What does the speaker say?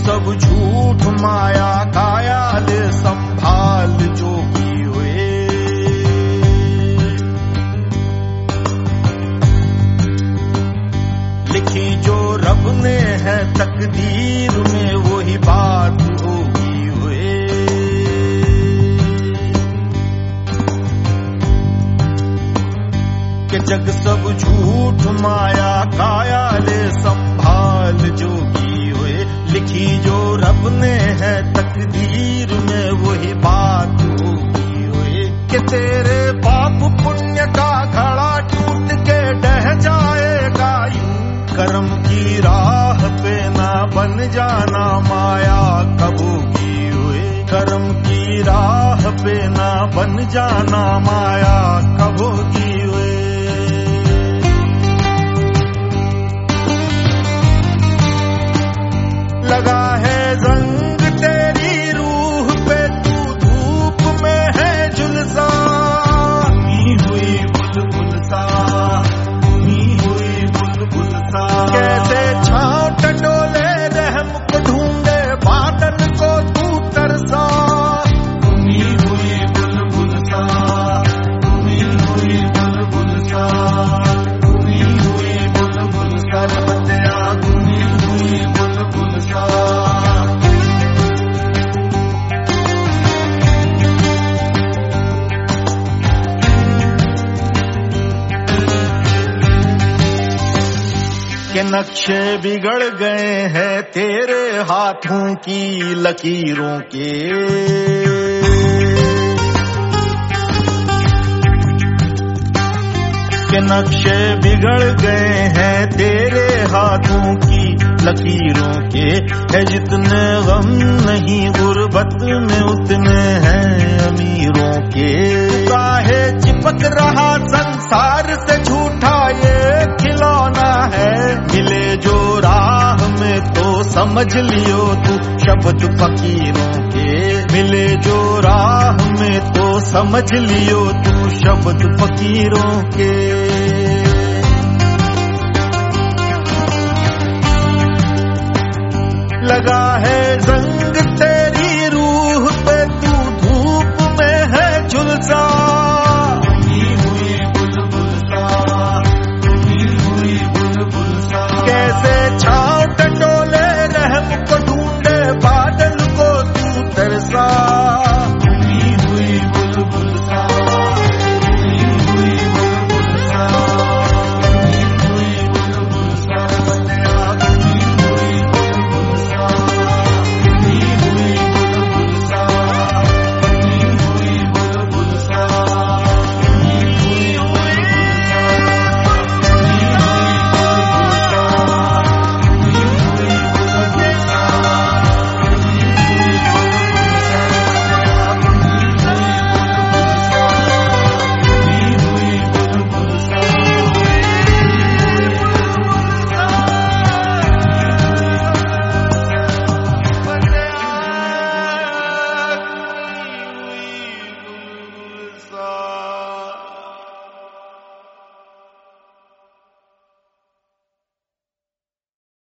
सब झूठ माया कायाल संभाल जोगी हुए। लिखी जो रब ने है तकदीर में वही बात होगी हुए। कि जग सब झूठ माया कायाल संभाल जोगी हुए। लिखी जो रब ने है तकदीर में वही बात होगी हुए। कि तेरे पाप पुण्य का घड़ा टूट के ढह जाएगा यूं। कर्म की राह पे ना बन जाना माया कब होगी हुए। कर्म की राह पे ना बन जाना माया कब होगी हुए। लगा है रंग तेरी रूह पे तू धूप में है झुलसा। हुई बुलबुल सा, हुई बुलबुल सा। कैसे छांव टटोले रहम को ढूंढे बादल को तू तरसा। हुई बुलबुल सा, हुई बुलबुल सा, हुई बुलबुल सा। बंदिया हुई बुलबुल सा। के नक्शे बिगड़ गए हैं तेरे हाथों की लकीरों के। के नक्शे बिगड़ गए हैं तेरे हाथों की लकीरों के। है जितने गम नहीं गुर्बत में उतने हैं अमीरों के। काहे चिपक रहा संसार से झूठा ये खिलौना है। मिले जो राह में तो समझ लियो तू शब्द फकीरों के। मिले जो राह में तो समझ लियो तू शब्द फकीरों के। लगा है